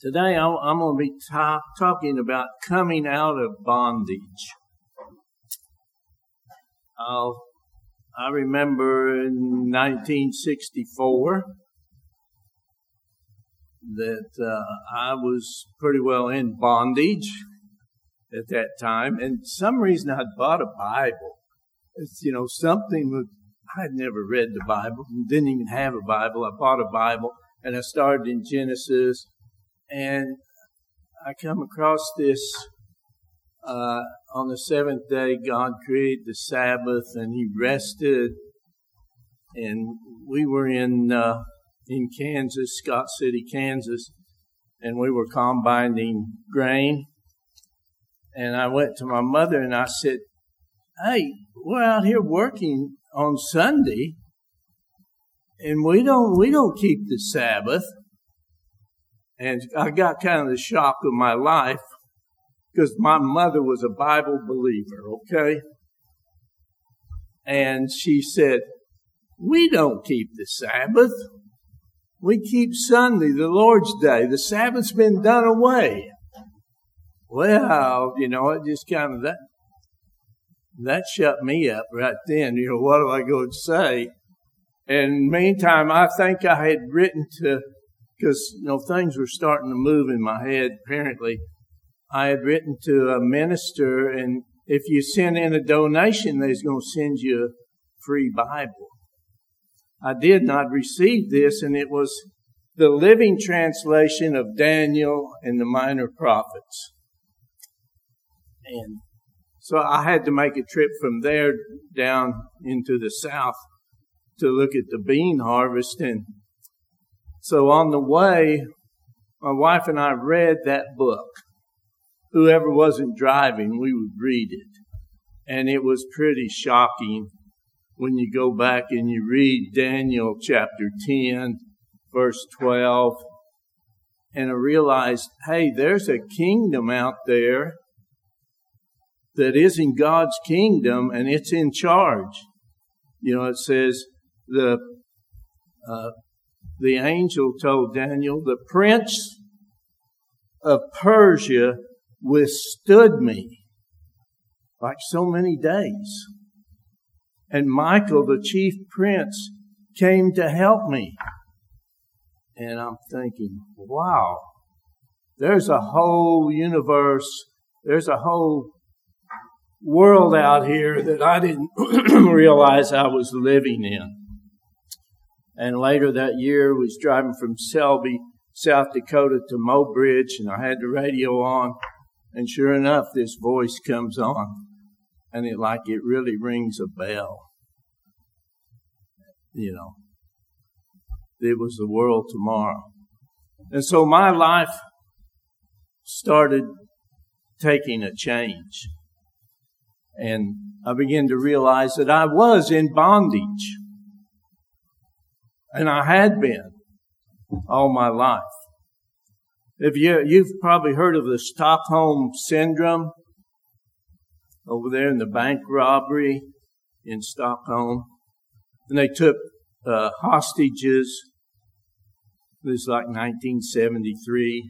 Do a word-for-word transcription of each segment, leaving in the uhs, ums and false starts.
Today I'm going to be ta- talking about coming out of bondage. I'll, I remember in nineteen sixty-four that uh, I was pretty well in bondage at that time, and for some reason I'd bought a Bible. It's, you know, something that I'd never read the Bible, didn't even have a Bible. I bought a Bible, and I started in Genesis. And I come across this, uh, on the seventh day, God created the Sabbath and He rested. And we were in, uh, in Kansas, Scott City, Kansas, and we were combining grain. And I went to my mother and I said, "Hey, we're out here working on Sunday and we don't, we don't keep the Sabbath." And I got kind of the shock of my life because my mother was a Bible believer, okay? And she said, "We don't keep the Sabbath. We keep Sunday, the Lord's Day. The Sabbath's been done away." Well, you know, it just kind of, that, that shut me up right then. You know, what do I go to say? And meantime, I think I had written to, because, you know, things were starting to move in my head, apparently. I had written to a minister, and if you send in a donation, they're going to send you a free Bible. I did not receive this, and it was the Living Translation of Daniel and the Minor Prophets. And so I had to make a trip from there down into the south to look at the bean harvest. And so on the way, my wife and I read that book. Whoever wasn't driving, we would read it. And it was pretty shocking when you go back and you read Daniel chapter ten, verse twelve. And I realized, hey, there's a kingdom out there that isn't God's kingdom, and it's in charge. You know, it says the uh, the angel told Daniel, "The prince of Persia withstood me like so many days. And Michael, the chief prince, came to help me." And I'm thinking, wow, there's a whole universe, there's a whole world out here that I didn't realize I was living in. And later that year, I was driving from Selby, South Dakota to Mobridge, and I had the radio on, and sure enough, this voice comes on, and it like it really rings a bell. You know, it was the world tomorrow. And so my life started taking a change. And I began to realize that I was in bondage. And I had been all my life. If you, you've probably heard of the Stockholm Syndrome over there in the bank robbery in Stockholm. And they took uh, hostages. It was like nineteen seventy-three.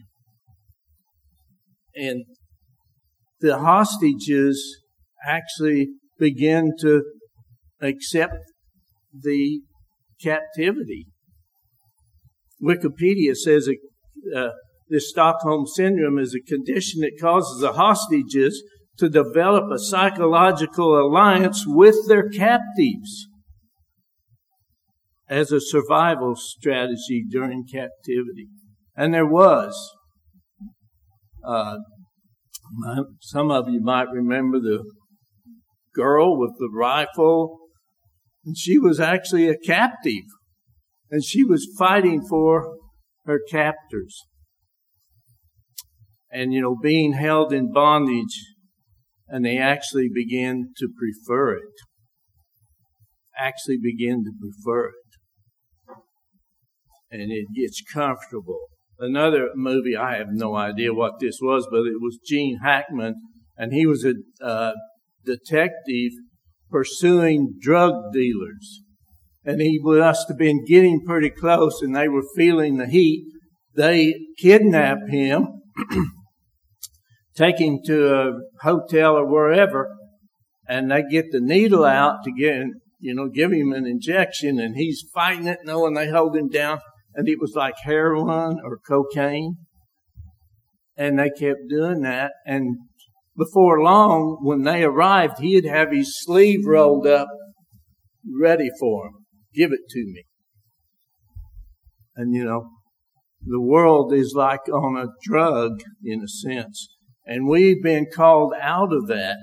And the hostages actually began to accept the captivity. Wikipedia says uh, this Stockholm Syndrome is a condition that causes the hostages to develop a psychological alliance with their captives as a survival strategy during captivity. And there was. Uh, some of you might remember the girl with the rifle. And she was actually a captive. And she was fighting for her captors. And, you know, being held in bondage, and they actually began to prefer it. Actually began to prefer it. And it gets comfortable. Another movie, I have no idea what this was, but it was Gene Hackman, and he was a uh, detective pursuing drug dealers. And he must have been getting pretty close, and they were feeling the heat they kidnap him, take him to a hotel or wherever, and they get the needle out to get, you know, give him an injection, and he's fighting it, knowing they hold him down, and it was like heroin or cocaine. And they kept doing that, and before long, when they arrived, he'd have his sleeve rolled up, ready for him. Give it to me. And, you know, the world is like on a drug, in a sense. And we've been called out of that.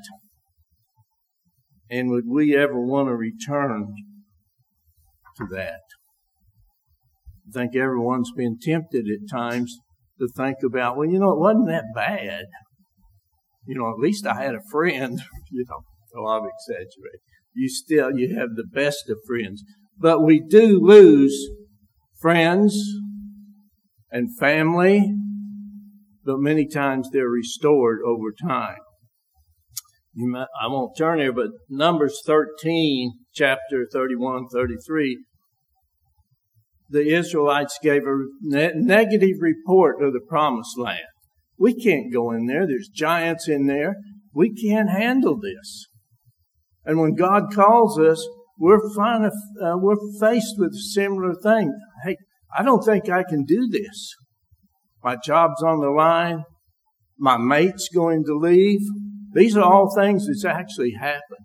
And would we ever want to return to that? I think everyone's been tempted at times to think about, well, you know, it wasn't that bad. You know, at least I had a friend. You know, so I've exaggerated. You still, you have the best of friends. But we do lose friends and family, but many times they're restored over time. You might, I won't turn here, but Numbers thirteen, chapter thirty-one, thirty-three, the Israelites gave a ne- negative report of the promised land. We can't go in there. There's giants in there. We can't handle this. And when God calls us, we're, fine, uh, we're faced with a similar thing. Hey, I don't think I can do this. My job's on the line. My mate's going to leave. These are all things that's actually happened.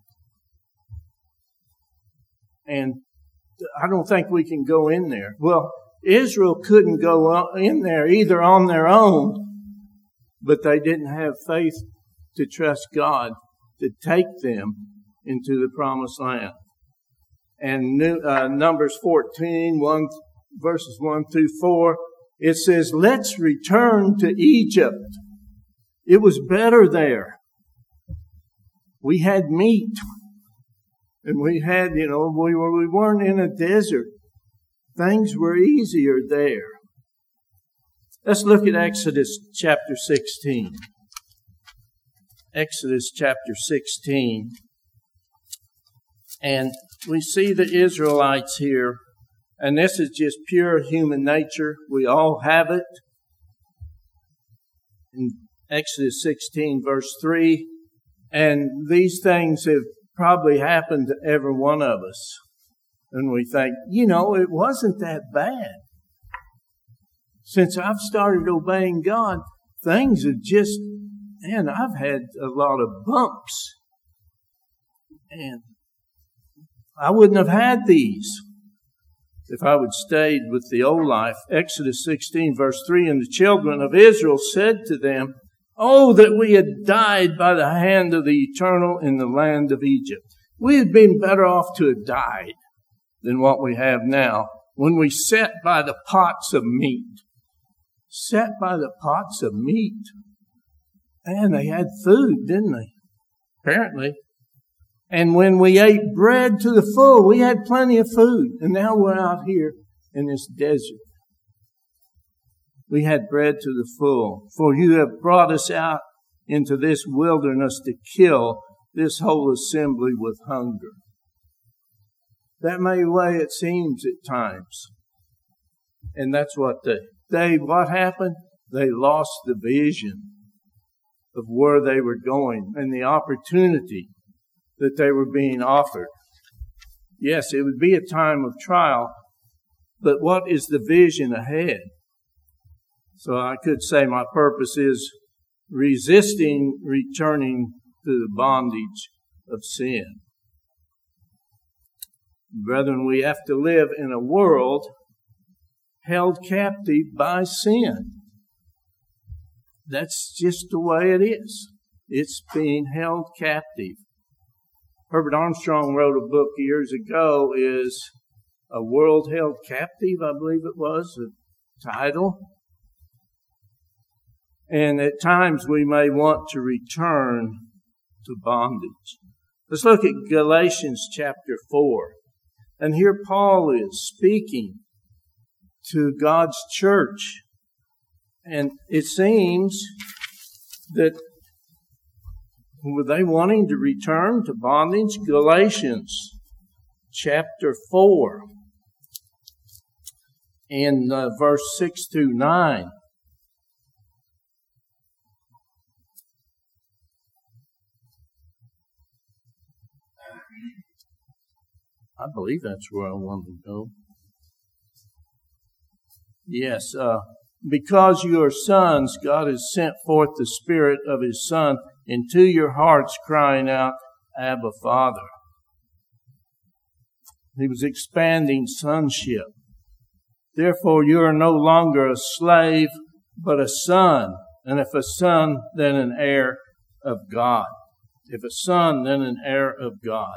And I don't think we can go in there. Well, Israel couldn't go in there either on their own, but they didn't have faith to trust God to take them into the promised land. And new, uh, Numbers fourteen, one, verses one through four, it says, let's return to Egypt. It was better there. We had meat. And we had, you know, we, were, we weren't in a desert. Things were easier there. Let's look at Exodus chapter sixteen. Exodus chapter sixteen. And we see the Israelites here. And this is just pure human nature. We all have it. In Exodus sixteen, verse three. And these things have probably happened to every one of us. And we think, you know, it wasn't that bad. Since I've started obeying God, things have just, man, I've had a lot of bumps. And I wouldn't have had these if I would stayed with the old life. Exodus sixteen, verse three, and the children of Israel said to them, oh, that we had died by the hand of the Eternal in the land of Egypt. We had been better off to have died than what we have now when we sat by the pots of meat. Sat by the pots of meat. And they had food, didn't they? Apparently. And when we ate bread to the full, we had plenty of food. And now we're out here in this desert. We had bread to the full. For you have brought us out into this wilderness to kill this whole assembly with hunger. That may be the way it seems at times. And that's what they, they, what happened? They lost the vision of where they were going and the opportunity that they were being offered. Yes, it would be a time of trial, but what is the vision ahead? So I could say my purpose is resisting returning to the bondage of sin. Brethren, we have to live in a world held captive by sin. That's just the way it is. It's being held captive. Herbert Armstrong wrote a book years ago, is A World Held Captive, I believe it was, the title. And at times we may want to return to bondage. Let's look at Galatians chapter four. And here Paul is speaking to God's church. And it seems that were they wanting to return to bondage? Galatians chapter four. in uh, verse six through nine. I believe that's where I wanted to go. Yes, uh, because you are sons, God has sent forth the Spirit of His Son into your hearts, crying out, Abba, Father. He was expanding sonship. Therefore, you are no longer a slave, but a son. And if a son, then an heir of God. If a son, then an heir of God.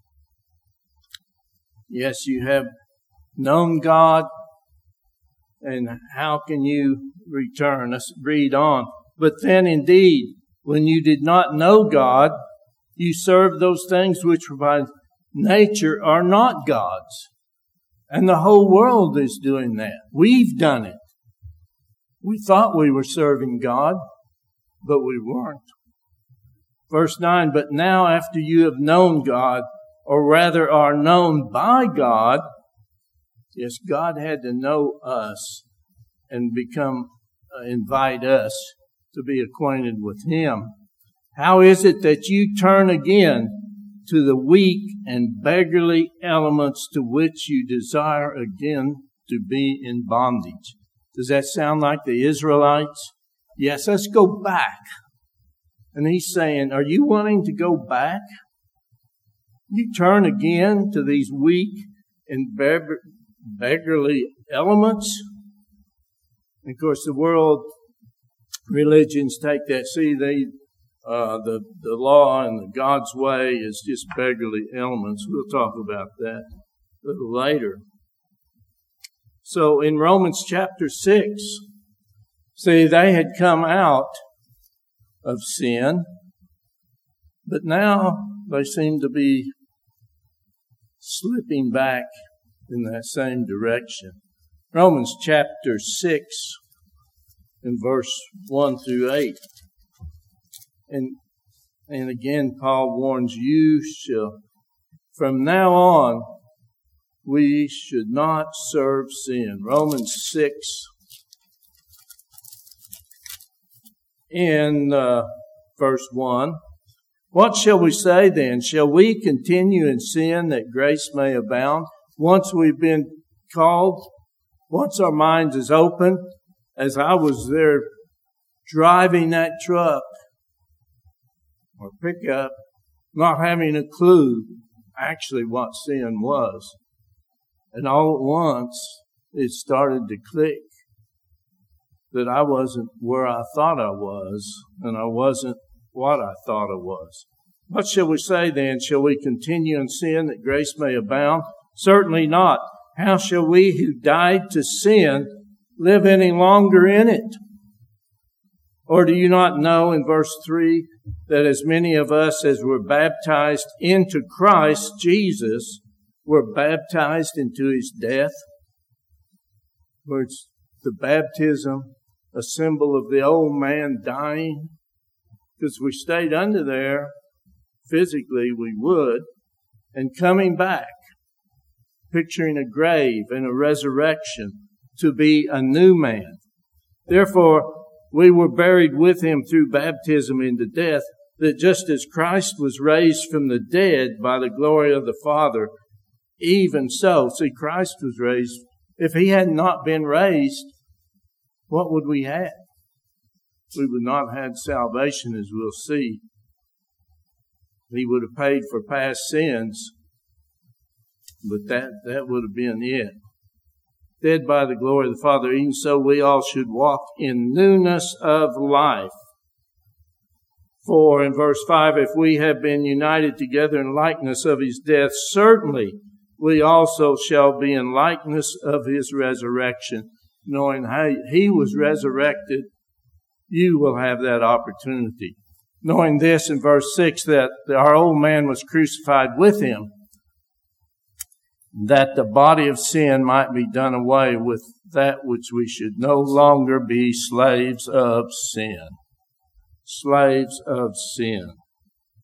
Yes, you have known God, and how can you return? Let's read on. But then indeed, when you did not know God, you served those things which by nature are not God's. And the whole world is doing that. We've done it. We thought we were serving God, but we weren't. Verse nine, but now after you have known God, or rather are known by God, yes, God had to know us and become, uh, invite us to be acquainted with Him. How is it that you turn again to the weak and beggarly elements to which you desire again to be in bondage? Does that sound like the Israelites? Yes, let's go back. And He's saying, are you wanting to go back? You turn again to these weak and beggar- beggarly elements? And of course, the world religions take that. See, they uh, the the law and the God's way is just beggarly elements. We'll talk about that a little later. So in Romans chapter six, see, they had come out of sin, but now they seem to be slipping back in that same direction. Romans chapter six and verse one through eight. And, and again, Paul warns you shall, from now on, we should not serve sin. Romans six in uh, verse one. What shall we say then? Shall we continue in sin that grace may abound? Once we've been called, once our minds is open, as I was there driving that truck or pickup, not having a clue actually what sin was. And all at once, it started to click that I wasn't where I thought I was, and I wasn't what I thought I was. What shall we say then? Shall we continue in sin that grace may abound? Certainly not. How shall we who died to sin live any longer in it? Or do you not know in verse three that as many of us as were baptized into Christ Jesus were baptized into His death? Where it's the baptism, a symbol of the old man dying. Because we stayed under there, physically we would, and coming back, picturing a grave and a resurrection to be a new man. Therefore, we were buried with Him through baptism into death, that just as Christ was raised from the dead by the glory of the Father, even so, see, Christ was raised. If He had not been raised, what would we have? We would not have had salvation, as we'll see. He would have paid for past sins, but that, that would have been it. Dead by the glory of the Father, even so we all should walk in newness of life. For in verse five, if we have been united together in likeness of His death, certainly we also shall be in likeness of His resurrection. Knowing how He was resurrected, you will have that opportunity. Knowing this in verse six, that our old man was crucified with Him, that the body of sin might be done away with, that which we should no longer be slaves of sin. Slaves of sin.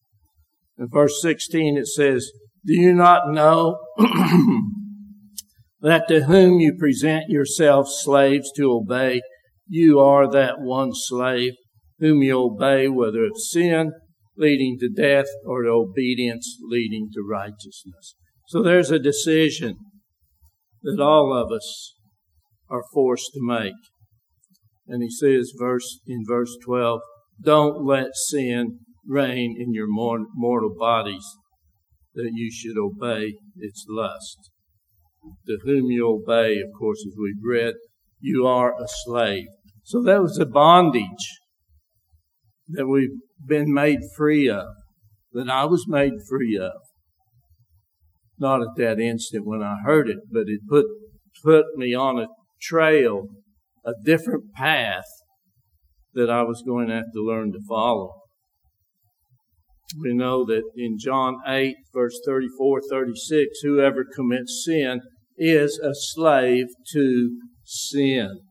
In verse sixteen it says, do you not know that to whom you present yourselves slaves to obey, you are that one slave whom you obey, whether of sin leading to death or to obedience leading to righteousness. So there's a decision that all of us are forced to make. And he says verse in verse twelve, don't let sin reign in your mortal bodies, that you should obey its lust. To whom you obey, of course, as we've read, you are a slave. So that was a bondage that we've been made free of, that I was made free of. Not at that instant when I heard it, but it put put me on a trail, a different path that I was going to have to learn to follow. We know that in John eight, verse thirty-four, thirty-six, whoever commits sin is a slave to sin.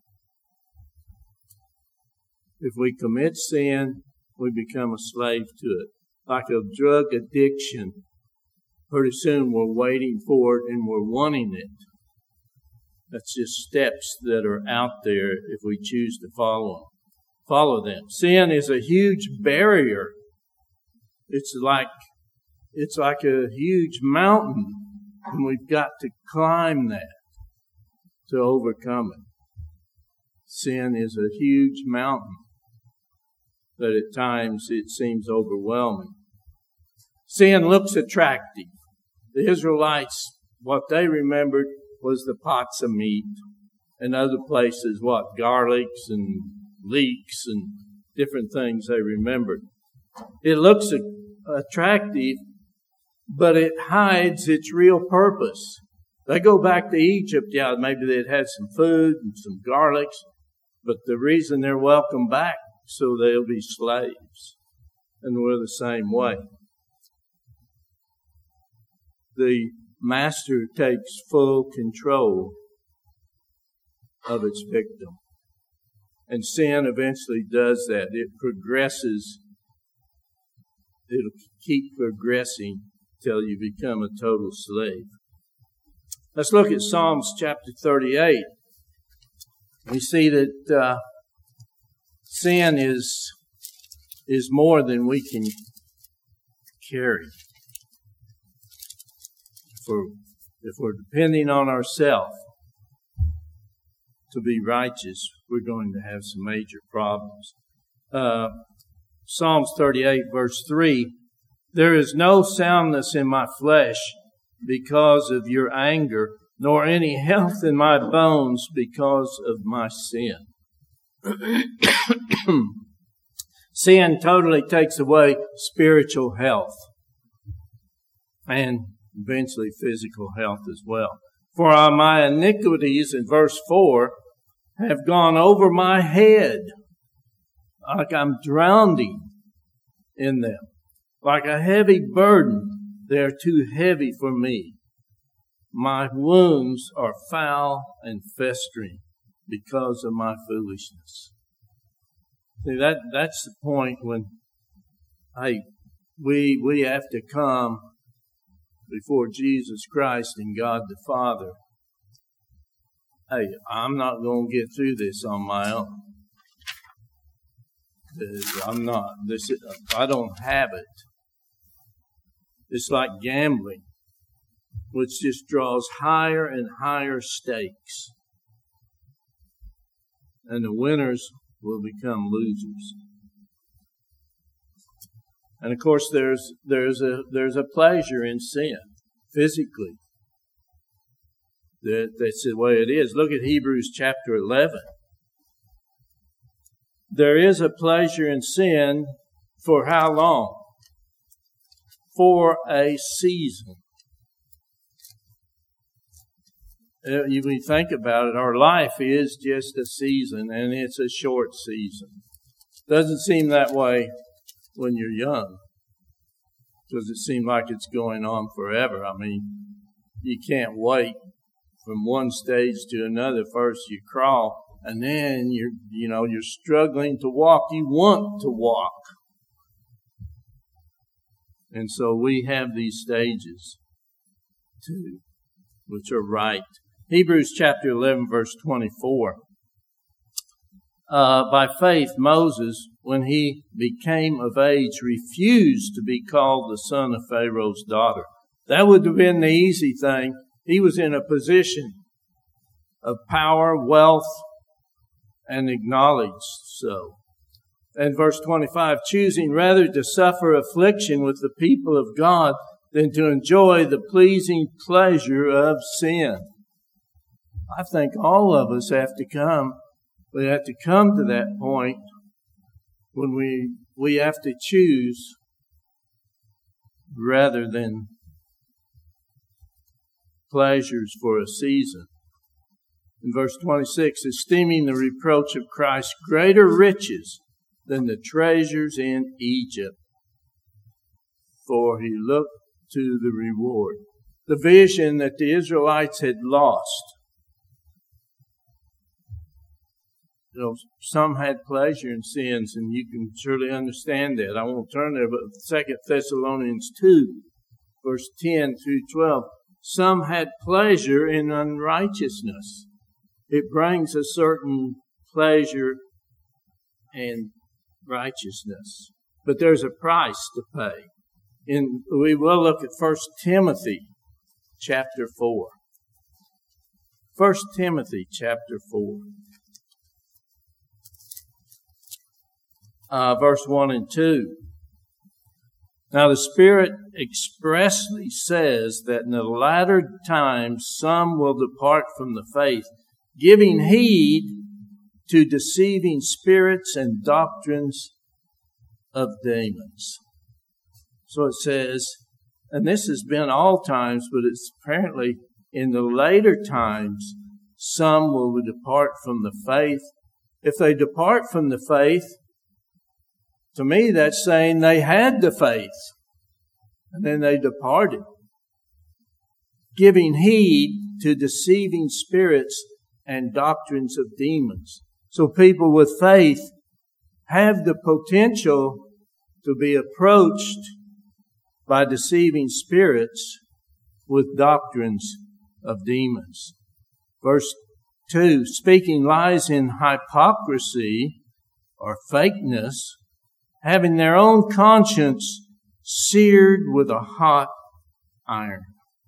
If we commit sin, we become a slave to it. Like a drug addiction, pretty soon we're waiting for it and we're wanting it. That's just steps that are out there if we choose to follow them. Follow them. Sin is a huge barrier. It's like it's like a huge mountain, and we've got to climb that to overcome it. Sin is a huge mountain, but at times it seems overwhelming. Sin looks attractive. The Israelites, what they remembered was the pots of meat, and other places, what, garlics and leeks and different things they remembered. It looks attractive, but it hides its real purpose. They go back to Egypt, yeah, maybe they'd had some food and some garlics, but the reason they're welcome back, so they'll be slaves. And we're the same way. The master takes full control of its victim. And sin eventually does that. It progresses. It'll keep progressing till you become a total slave. Let's look at Psalms chapter thirty-eight. We see that uh, sin is, is more than we can carry. If we're, if we're depending on ourselves to be righteous, we're going to have some major problems. Uh, Psalms thirty-eight, verse three, there is no soundness in my flesh because of your anger, nor any health in my bones because of my sin. Sin totally takes away spiritual health and eventually physical health as well. For my iniquities, in verse four, have gone over my head, like I'm drowning in them. Like a heavy burden, they are too heavy for me. My wounds are foul and festering because of my foolishness. See, that, that's the point when, hey, we, we have to come before Jesus Christ and God the Father. Hey, I'm not going to get through this on my own. I'm not. This, I don't have it. It's like gambling, which just draws higher and higher stakes. And the winners will become losers. And of course, there's there's a there's a pleasure in sin physically. That that's the way it is. Look at Hebrews chapter eleven. There is a pleasure in sin for how long? For a season. Uh, you we think about it, our life is just a season, and it's a short season. Doesn't seem that way when you're young, because it seems like it's going on forever. I mean, you can't wait from one stage to another. First you crawl, and then you're, you know, you're struggling to walk. You want to walk. And so we have these stages too, which are right. Hebrews chapter eleven, verse twenty-four. Uh, by faith, Moses, when he became of age, refused to be called the son of Pharaoh's daughter. That would have been the easy thing. He was in a position of power, wealth, and acknowledged so. And verse twenty-five, choosing rather to suffer affliction with the people of God than to enjoy the pleasing pleasure of sin. I think all of us have to come, we have to come to that point when we, we have to choose rather than pleasures for a season. In verse twenty-six, esteeming the reproach of Christ greater riches than the treasures in Egypt, for he looked to the reward. The vision that the Israelites had lost. You know, some had pleasure in sins, and you can surely understand that. I won't turn there, but Second Thessalonians two, verse ten through twelve. Some had pleasure in unrighteousness. It brings a certain pleasure and righteousness. But there's a price to pay. And we will look at First Timothy chapter four. First Timothy chapter four. Uh, verse one and two. Now the Spirit expressly says that in the latter times some will depart from the faith, giving heed to deceiving spirits and doctrines of demons. So it says, and this has been all times, but it's apparently in the later times, some will depart from the faith. If they depart from the faith, to me that's saying they had the faith, and then they departed, giving heed to deceiving spirits and doctrines of demons. So people with faith have the potential to be approached by deceiving spirits with doctrines of demons. Verse two, speaking lies in hypocrisy or fakeness, having their own conscience seared with a hot iron.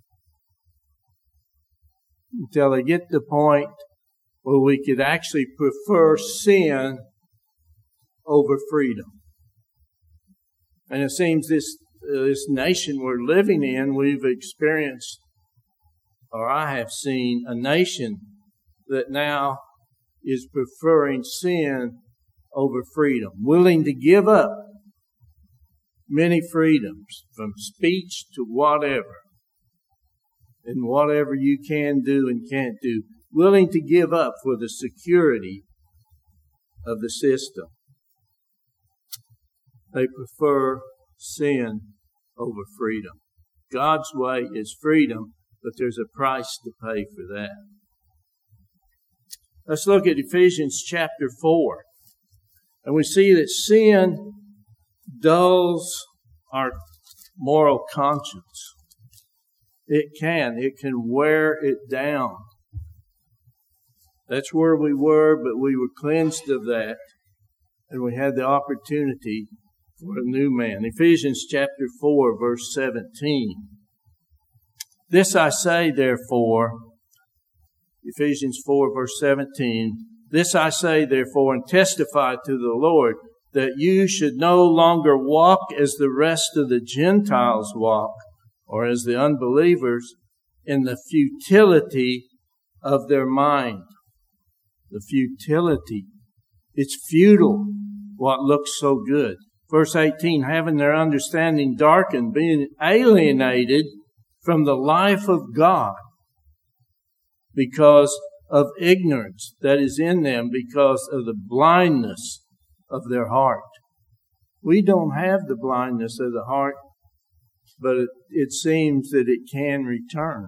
Until they get to the point where we could actually prefer sin over freedom. And it seems this uh, this nation we're living in, we've experienced, or I have seen, a nation that now is preferring sin over freedom, willing to give up many freedoms, from speech to whatever, and whatever you can do and can't do, willing to give up for the security of the system. They prefer sin over freedom. God's way is freedom, but there's a price to pay for that. Let's look at Ephesians chapter four. And we see that sin dulls our moral conscience. It can. It can wear it down. That's where we were, but we were cleansed of that. And we had the opportunity for a new man. Ephesians chapter four, verse seventeen. This I say, therefore, Ephesians four, verse seventeen, this I say, therefore, and testify to the Lord, that you should no longer walk as the rest of the Gentiles walk, or as the unbelievers, in the futility of their mind. The futility. It's futile, what looks so good. Verse eighteen, having their understanding darkened, being alienated from the life of God because of ignorance that is in them, because of the blindness of their heart. We don't have the blindness of the heart, but it, it seems that it can return.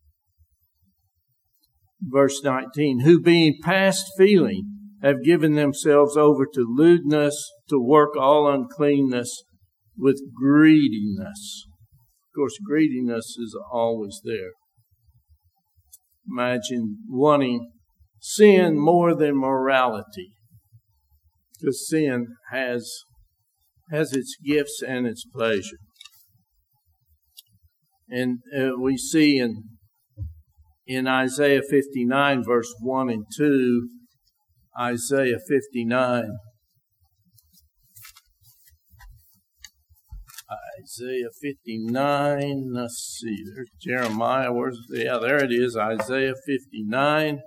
Verse nineteen, who being past feeling have given themselves over to lewdness, to work all uncleanness with greediness. Of course, greediness is always there. imagine wanting sin more than morality. Because sin has, has its gifts and its pleasure. And uh, we see in, in Isaiah fifty-nine, verse one and two, Isaiah fifty-nine, Isaiah fifty-nine, let's see, there's Jeremiah, where's, yeah, there it is, Isaiah fifty-nine,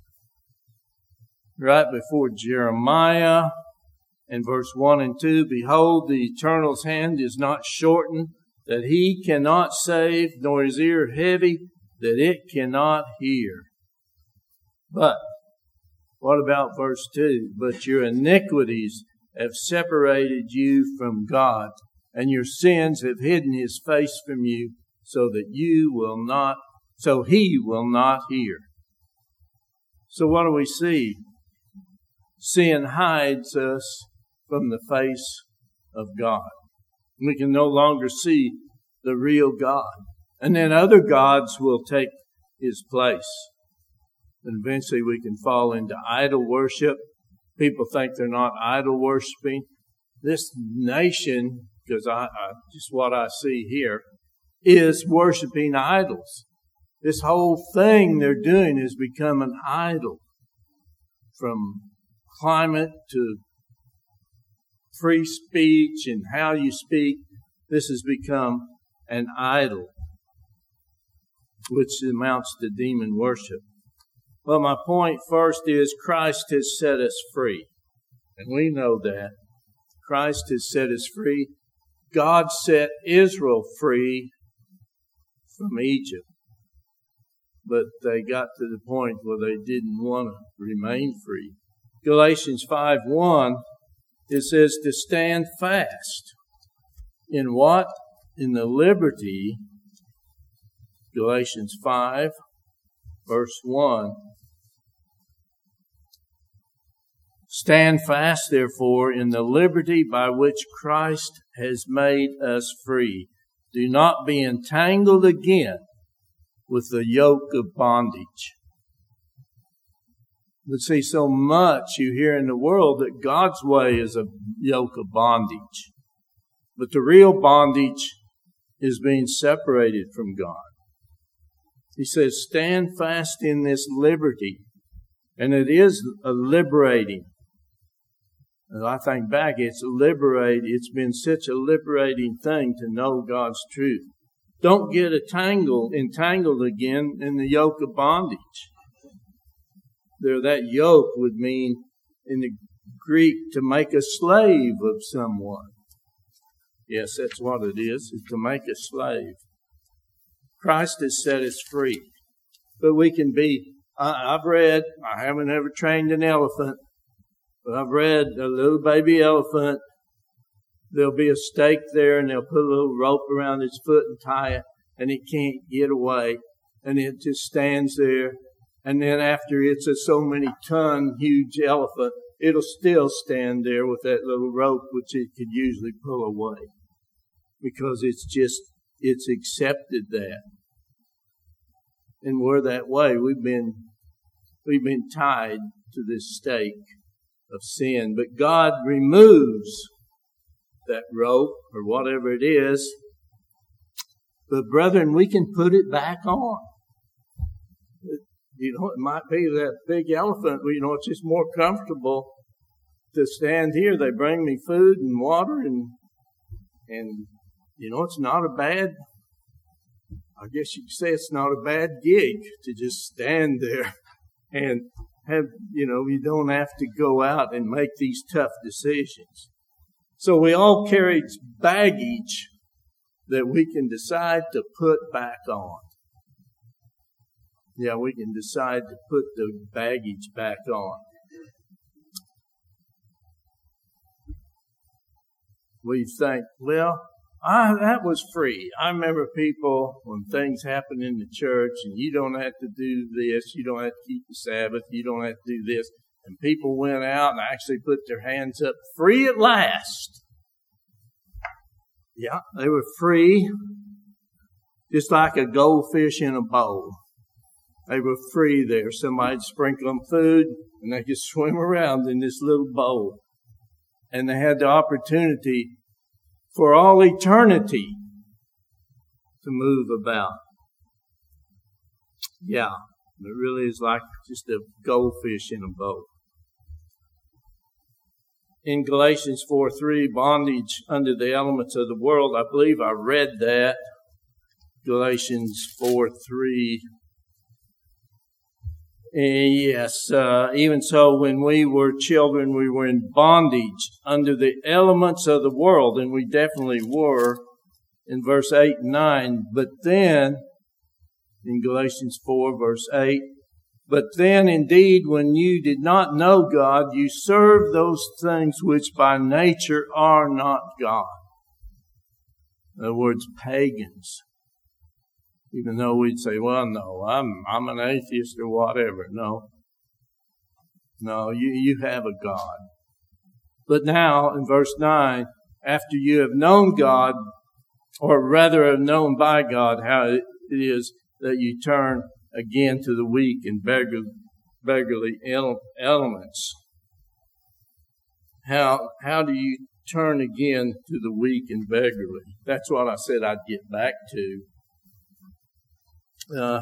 right before Jeremiah, in verse one and two, behold, the Eternal's hand is not shortened, that he cannot save, nor his ear heavy, that it cannot hear. But, what about verse two? But your iniquities have separated you from God, and your sins have hidden his face from you, so that you will not, so he will not hear. So what do we see? Sin hides us from the face of God. We can no longer see the real God. And then other gods will take his place. And eventually we can fall into idol worship. People think they're not idol worshiping. This nation, because I, I just what I see here, is worshiping idols. This whole thing they're doing is become an idol. From climate to free speech and how you speak, this has become an idol, which amounts to demon worship. Well, my point first is Christ has set us free. And we know that. Christ has set us free. God set Israel free from Egypt. But they got to the point where they didn't want to remain free. Galatians five one, it says to stand fast. In what? In the liberty. Galatians five, verse one. Stand fast, therefore, in the liberty by which Christ has made us free. Do not be entangled again with the yoke of bondage. But see, so much you hear in the world that God's way is a yoke of bondage. But the real bondage is being separated from God. He says, stand fast in this liberty. And it is a liberating. As I think back, it's liberate. It's been such a liberating thing to know God's truth. Don't get entangled, entangled again in the yoke of bondage. There, that yoke would mean in the Greek to make a slave of someone. Yes, that's what it is, is to make a slave. Christ has set us free. But we can be, I, I've read, I haven't ever trained an elephant, but I've read a little baby elephant. There'll be a stake there and they'll put a little rope around its foot and tie it and it can't get away. And it just stands there. And then after it's a so many ton huge elephant, it'll still stand there with that little rope which it could usually pull away. Because it's just, it's accepted that. And we're that way. We've been, we've been tied to this stake of sin. But God removes that rope or whatever it is. But brethren, we can put it back on. You know, it might be that big elephant, you know, it's just more comfortable to stand here. They bring me food and water and, and, you know, it's not a bad, I guess you could say it's not a bad gig to just stand there and have, you know, you don't have to go out and make these tough decisions. So we all carry baggage that we can decide to put back on. Yeah, we can decide to put the baggage back on. We think, well, I, that was free. I remember people, when things happen in the church, and you don't have to do this, you don't have to keep the Sabbath, you don't have to do this. And people went out and actually put their hands up, free at last. Yeah, they were free, just like a goldfish in a bowl. They were free there. Somebody'd sprinkle them food, and they could swim around in this little bowl. And they had the opportunity for all eternity to move about. Yeah, it really is like just a goldfish in a bowl. In Galatians four three, bondage under the elements of the world, I believe I read that. Galatians four three. Yes, uh, even so, when we were children, we were in bondage under the elements of the world, and we definitely were in verse eight and nine. But then, in Galatians four, verse eight, but then indeed, when you did not know God, you served those things which by nature are not God. In other words, pagans. Even though we'd say, well, no, I'm I'm an atheist or whatever. No. No, you, you have a God. But now, in verse nine, after you have known God, or rather have known by God how it is that you turn again to the weak and beggar, beggarly elements. How, how do you turn again to the weak and beggarly? That's what I said I'd get back to. Uh,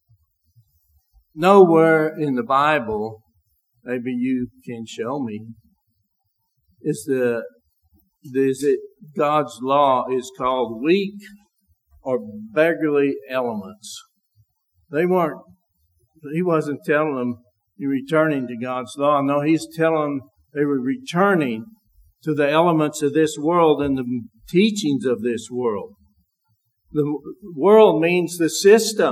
nowhere in the Bible, maybe you can show me, is the is it God's law is called weak or beggarly elements. They weren't. He wasn't telling them you're returning to God's law. No, he's telling them they were returning to the elements of this world and the teachings of this world. The world means the system.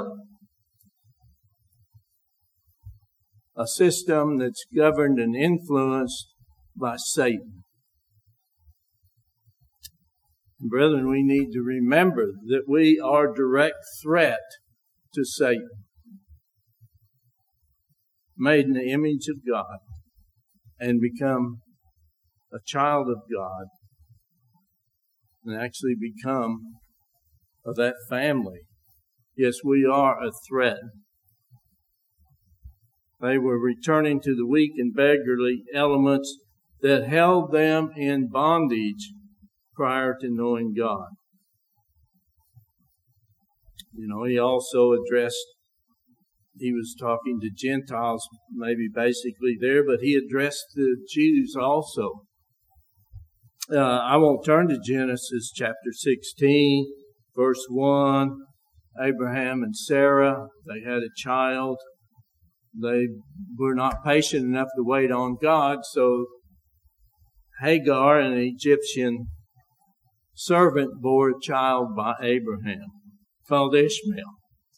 A system that's governed and influenced by Satan. Brethren, we need to remember that we are a direct threat to Satan. Made in the image of God and become a child of God and actually become of that family. Yes, we are a threat. They were returning to the weak and beggarly elements that held them in bondage prior to knowing God. You know, he also addressed, he was talking to Gentiles maybe basically there, but he addressed the Jews also. Uh, I won't turn to Genesis chapter sixteen. Verse one, Abraham and Sarah, they had a child. They were not patient enough to wait on God, so Hagar, an Egyptian servant, bore a child by Abraham, called Ishmael.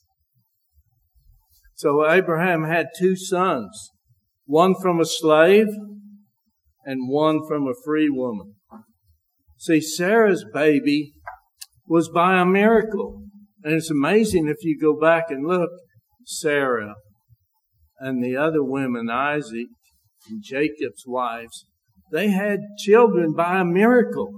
So Abraham had two sons, one from a slave and one from a free woman. See, Sarah's baby was by a miracle. And it's amazing if you go back and look, Sarah and the other women, Isaac and Jacob's wives, they had children by a miracle.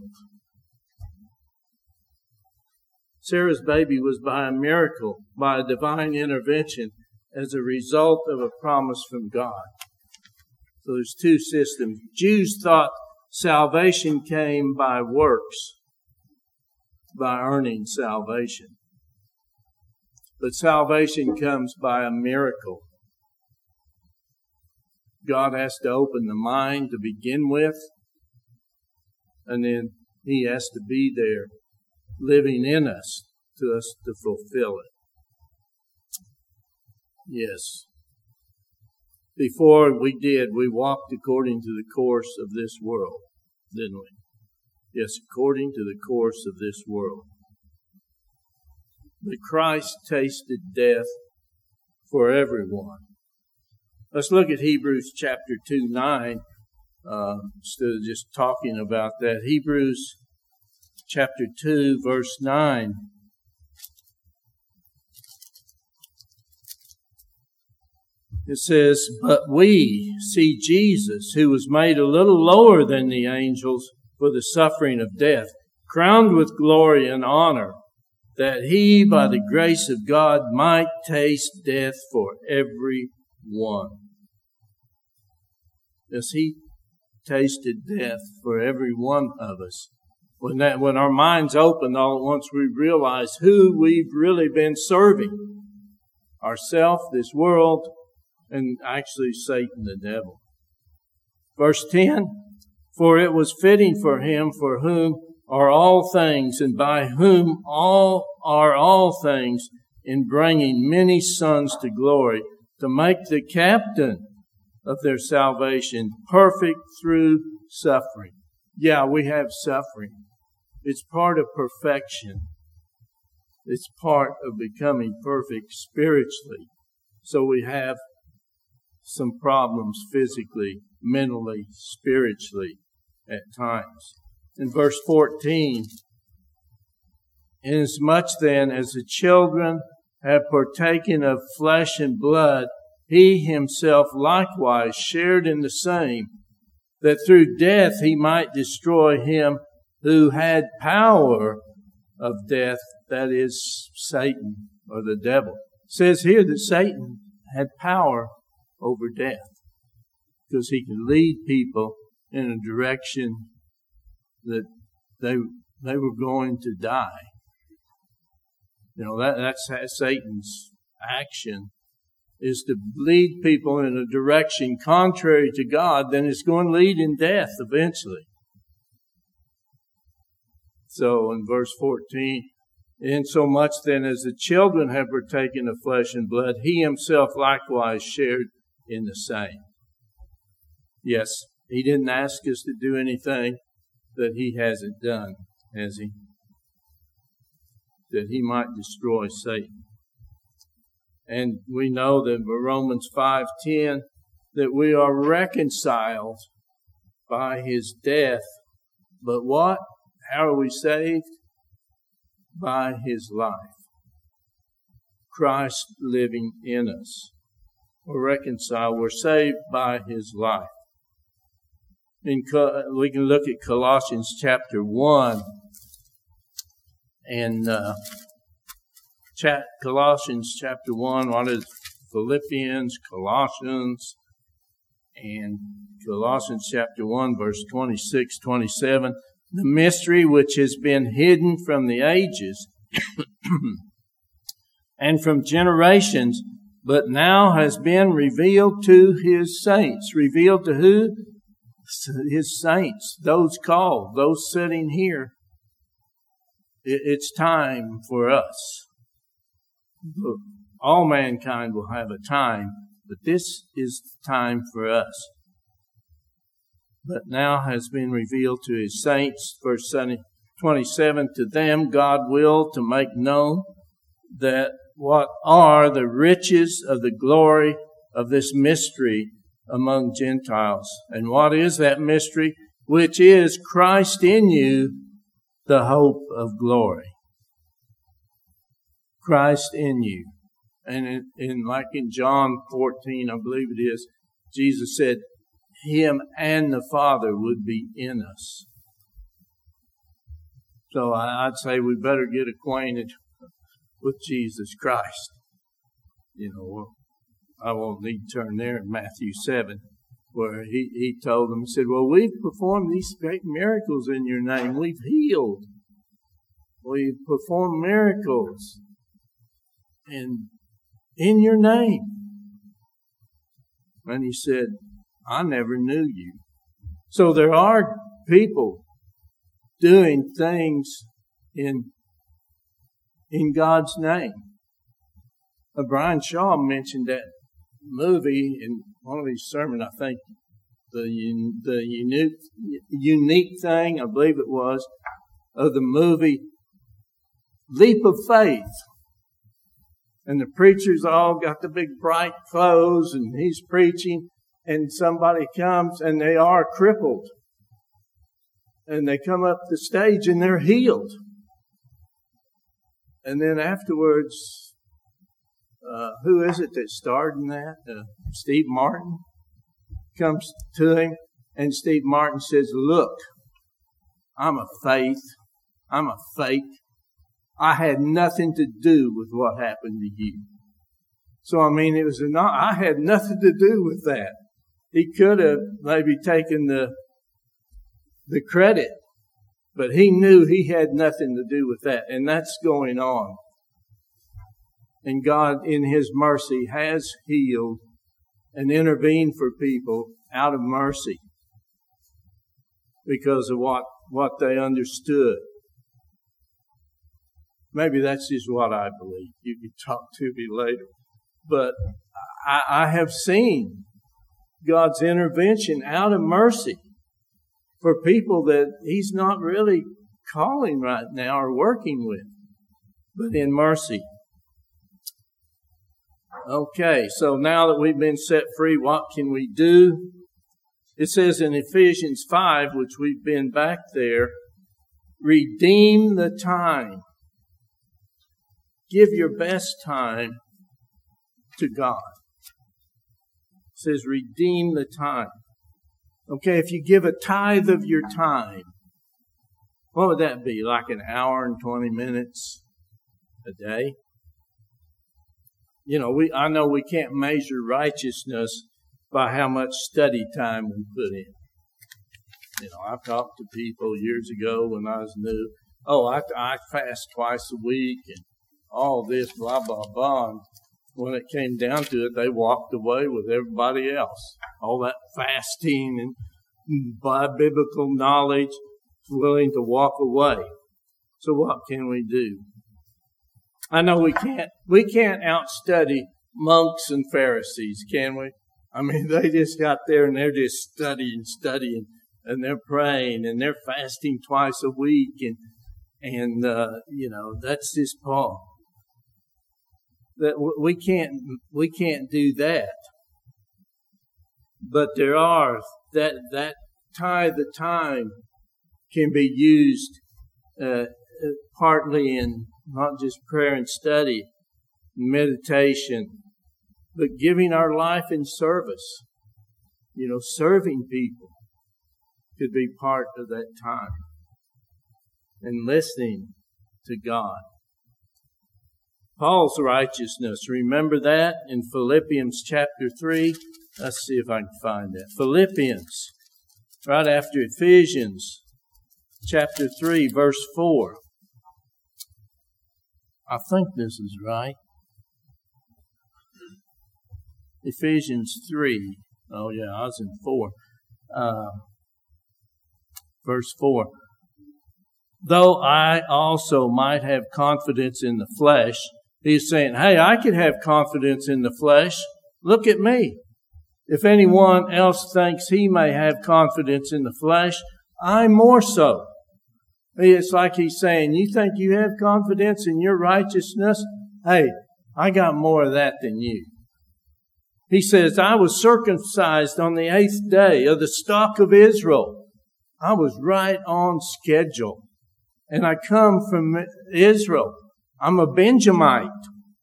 Sarah's baby was by a miracle, by a divine intervention as a result of a promise from God. So there's two systems. Jews thought salvation came by works, by earning salvation. But salvation comes by a miracle. God has to open the mind to begin with, and then He has to be there living in us to us to fulfill it. Yes. Before we did, we walked according to the course of this world, didn't we? Yes, according to the course of this world. But Christ tasted death for everyone. Let's look at Hebrews chapter two, nine, uh, instead of just talking about that. Hebrews chapter two, verse nine. It says, "But we see Jesus, who was made a little lower than the angels for the suffering of death, crowned with glory and honor, that he, by the grace of God, might taste death for every one. Yes, he tasted death for every one of us. When that, when our minds open all at once, we realize who we've really been serving. Ourself, this world, and actually Satan, the devil. Verse ten, for it was fitting for him for whom are all things, and by whom all are all things, in bringing many sons to glory, to make the captain of their salvation perfect through suffering. Yeah, we have suffering. It's part of perfection. It's part of becoming perfect spiritually. So we have some problems physically, mentally, spiritually at times. In verse fourteen, inasmuch then as the children have partaken of flesh and blood, he himself likewise shared in the same, that through death he might destroy him who had power of death, that is Satan or the devil. It says here that Satan had power over death because he could lead people in a direction that they they were going to die. You know, that that's Satan's action, is to lead people in a direction contrary to God, then it's going to lead in death eventually. So in verse fourteen, insomuch then as the children have partaken of flesh and blood, he himself likewise shared in the same. Yes, he didn't ask us to do anything that he hasn't done, has he? That he might destroy Satan. And we know that in Romans five ten, that we are reconciled by his death. But what? How are we saved? By his life. Christ living in us. We're reconciled. We're saved by his life. In, we can look at Colossians chapter one. And uh, chat, Colossians chapter one, what is Philippians, Colossians, and Colossians chapter one, verse twenty-six, twenty-seven. The mystery which has been hidden from the ages and from generations, but now has been revealed to his saints. Revealed to who? His saints, those called, those sitting here. It's time for us. All mankind will have a time, but this is the time for us. But now has been revealed to his saints, verse twenty-seven, to them God willed to make known that what are the riches of the glory of this mystery among Gentiles. And what is that mystery? Which is Christ in you, the hope of glory. Christ in you. And in, in like in John fourteen, I believe it is, Jesus said, him and the Father would be in us. So I'd say we better get acquainted with Jesus Christ. You know, I won't need to turn there in Matthew seven, where he, he told them, he said, well, we've performed these great miracles in your name. We've healed. We've performed miracles in, in your name. And he said, I never knew you. So there are people doing things in, in God's name. Uh, Brian Shaw mentioned that movie in one of these sermons, I think, the, the unique, unique thing, I believe it was, of the movie Leap of Faith. And the preachers all got the big bright clothes and he's preaching. And somebody comes and they are crippled. And they come up the stage and they're healed. And then afterwards, uh, who is it that starred in that? Uh, Steve Martin comes to him and Steve Martin says, look, I'm a faith. I'm a fake. I had nothing to do with what happened to you. So, I mean, it was not, I had nothing to do with that. He could have maybe taken the, the credit, but he knew he had nothing to do with that. And that's going on. And God, in His mercy, has healed and intervened for people out of mercy because of what, what they understood. Maybe that's just what I believe. You can talk to me later. But I, I have seen God's intervention out of mercy for people that He's not really calling right now or working with, but in mercy. Okay, so now that we've been set free, what can we do? It says in Ephesians five, which we've been back there, redeem the time. Give your best time to God. It says redeem the time. Okay, if you give a tithe of your time, what would that be? Like an hour and twenty minutes a day? You know, we I know we can't measure righteousness by how much study time we put in. You know, I've talked to people years ago when I was new. Oh, I, I fast twice a week and all this, blah, blah, blah. And when it came down to it, they walked away with everybody else. All that fasting and by biblical knowledge, willing to walk away. So what can we do? I know we can't, we can't outstudy monks and Pharisees, can we? I mean, they just got there and they're just studying, studying, and they're praying and they're fasting twice a week. And, and, uh, you know, that's just Paul. That we can't, we can't do that. But there are, that, that tithe of time can be used, uh, partly in not just prayer and study, meditation, but giving our life in service. You know, serving people could be part of that time. And listening to God. Paul's righteousness, remember that in Philippians chapter three? Let's see if I can find that. Philippians, right after Ephesians chapter three, verse four. I think this is right. Ephesians three. Oh yeah, I was in four. Uh, verse four. Though I also might have confidence in the flesh. He's saying, hey, I could have confidence in the flesh. Look at me. If anyone else thinks he may have confidence in the flesh, I more so. It's like he's saying, you think you have confidence in your righteousness? Hey, I got more of that than you. He says, I was circumcised on the eighth day of the stock of Israel. I was right on schedule. And I come from Israel. I'm a Benjamite.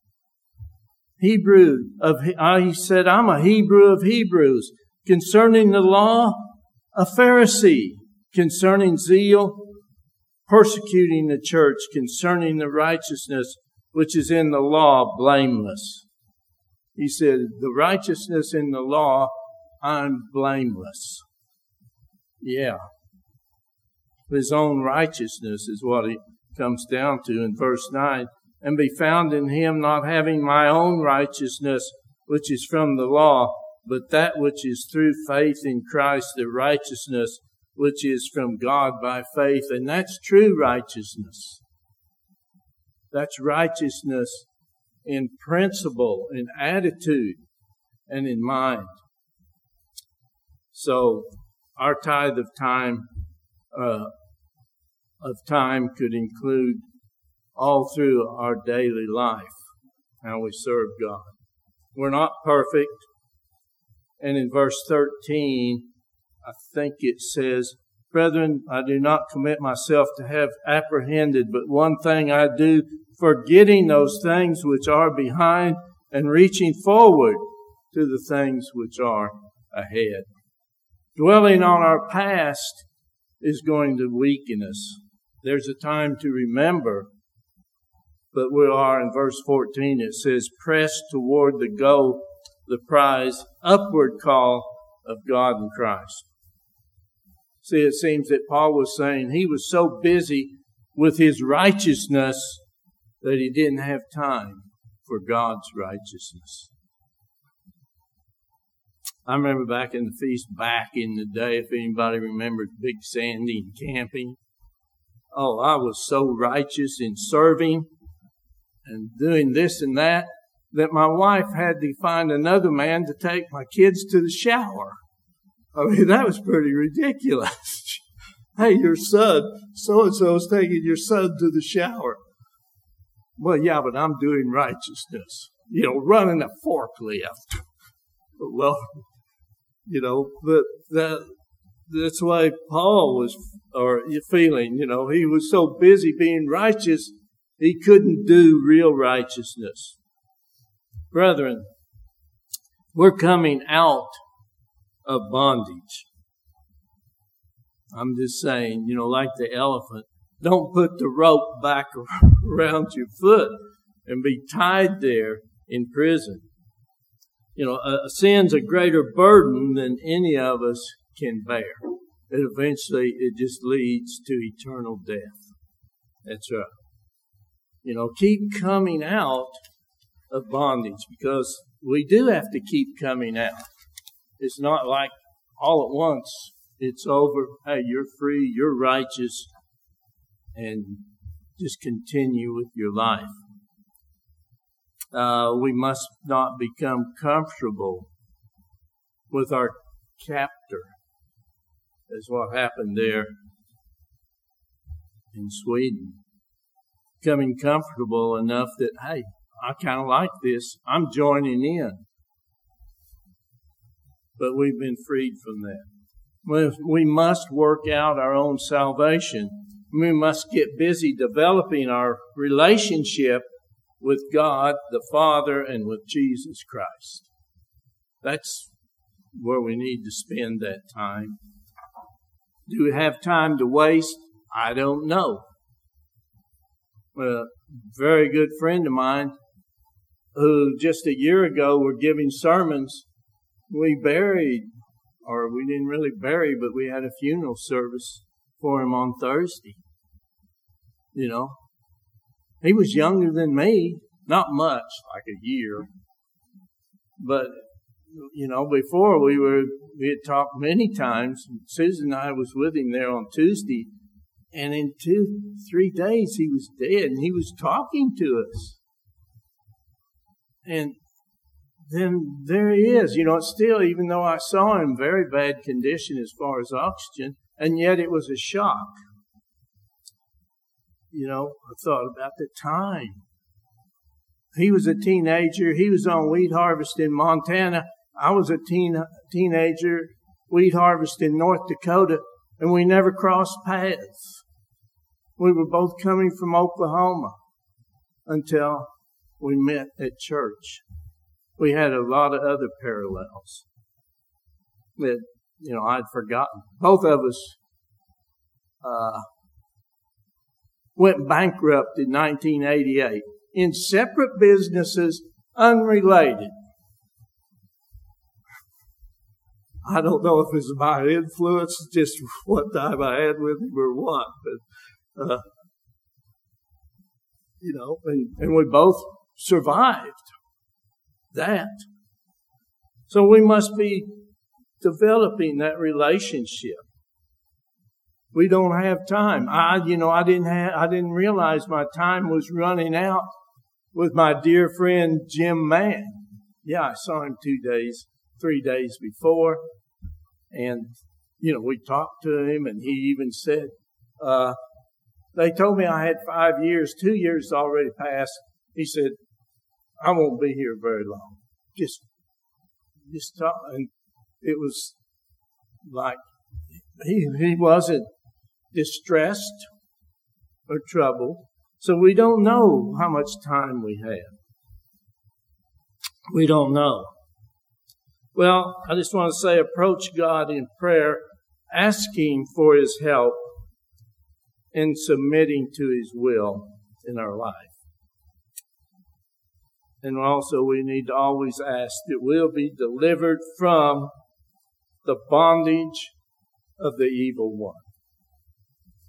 Hebrew of, he said, I'm a Hebrew of Hebrews. Concerning the law, a Pharisee. Concerning zeal, persecuting the church. Concerning the righteousness which is in the law, blameless. He said, the righteousness in the law, I'm blameless. Yeah. His own righteousness is what he comes down to in verse nine. And be found in him, not having my own righteousness, which is from the law, but that which is through faith in Christ, the righteousness which is from God by faith. And that's true righteousness. That's righteousness in principle, in attitude, and in mind. So our tithe of time uh, of time could include all through our daily life, how we serve God. We're not perfect. And in verse thirteen, I think it says, Brethren, I do not commit myself to have apprehended, but one thing I do, forgetting those things which are behind and reaching forward to the things which are ahead. Dwelling on our past is going to weaken us. There's a time to remember But we are in verse fourteen. It says, press toward the goal, the prize, upward call of God in Christ. See, it seems that Paul was saying he was so busy with his righteousness that he didn't have time for God's righteousness. I remember back in the feast, back in the day, if anybody remembers Big Sandy and camping. Oh, I was so righteous in serving and doing this and that, that my wife had to find another man to take my kids to the shower. I mean, that was pretty ridiculous. Hey, your son, so-and-so is taking your son to the shower. Well, yeah, but I'm doing righteousness. You know, running a forklift. Well, you know, but that, that's why Paul was, or feeling, you know, he was so busy being righteous, he couldn't do real righteousness. Brethren, we're coming out of bondage. I'm just saying, you know, like the elephant, don't put the rope back around your foot and be tied there in prison. You know, a, a sin's a greater burden than any of us can bear. And eventually it just leads to eternal death. That's right. You know, keep coming out of bondage, because we do have to keep coming out. It's not like all at once it's over. Hey, you're free, you're righteous, and just continue with your life. Uh, we must not become comfortable with our captor. That's what happened there in Sweden. Becoming comfortable enough that, hey, I kind of like this. I'm joining in. But we've been freed from that. We must work out our own salvation. We must get busy developing our relationship with God, the Father, and with Jesus Christ. That's where we need to spend that time. Do we have time to waste? I don't know. A very good friend of mine, who just a year ago were giving sermons, we buried, or we didn't really bury, but we had a funeral service for him on Thursday. You know, he was younger than me, not much, like a year. But, you know, before we were, we had talked many times. Susan and I was with him there on Tuesday. And in two, three days, he was dead, and he was talking to us. And then there he is. You know, it's still, even though I saw him in very bad condition as far as oxygen, and yet it was a shock. You know, I thought about the time. He was a teenager. He was on wheat harvest in Montana. I was a teen teenager, wheat harvest in North Dakota, and we never crossed paths. We were both coming from Oklahoma until we met at church. We had a lot of other parallels that, you know, I'd forgotten. Both of us uh, went bankrupt in nineteen eighty-eight in separate businesses, unrelated. I don't know if it's my influence, just what time I had with him or what, but, uh, you know, and, and we both survived that. So we must be developing that relationship. We don't have time. I, you know, I didn't have, I didn't realize my time was running out with my dear friend Jim Mann. Yeah, I saw him two days, three days before. And, you know, we talked to him, and he even said, uh, they told me I had five years, two years already passed. He said, I won't be here very long. Just, just talk. And it was like, he, he wasn't distressed or troubled. So we don't know how much time we have. We don't know. Well, I just want to say, approach God in prayer, asking for His help and submitting to His will in our life. And also we need to always ask that we'll be delivered from the bondage of the evil one.